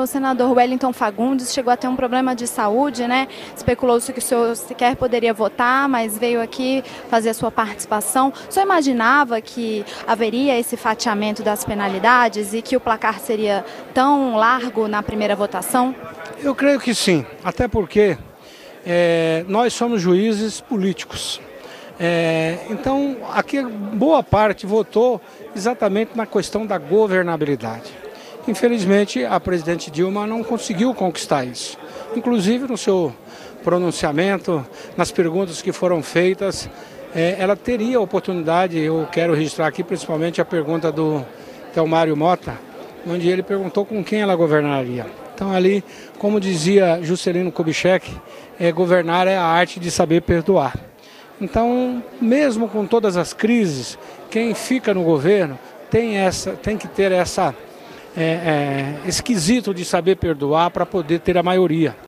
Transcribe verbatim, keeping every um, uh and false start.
o senador Wellington Facundes chegou a ter um problema de saúde, né? Especulou-se que o senhor sequer poderia votar, mas veio aqui fazer a sua participação. O senhor imaginava que haveria esse fatiamento das penalidades e que o placar seria tão largo na primeira votação? Eu creio que sim, até porque é, nós somos juízes políticos. É, então, aqui boa parte votou exatamente na questão da governabilidade. Infelizmente, a presidente Dilma não conseguiu conquistar isso. Inclusive, no seu pronunciamento, nas perguntas que foram feitas, é, ela teria a oportunidade, eu quero registrar aqui principalmente a pergunta do Thelmário Mota, onde ele perguntou com quem ela governaria. Então ali, como dizia Juscelino Kubitschek, é, governar é a arte de saber perdoar. Então, mesmo com todas as crises, quem fica no governo tem, essa, tem que ter essa, é, é, esse quesito de saber perdoar para poder ter a maioria.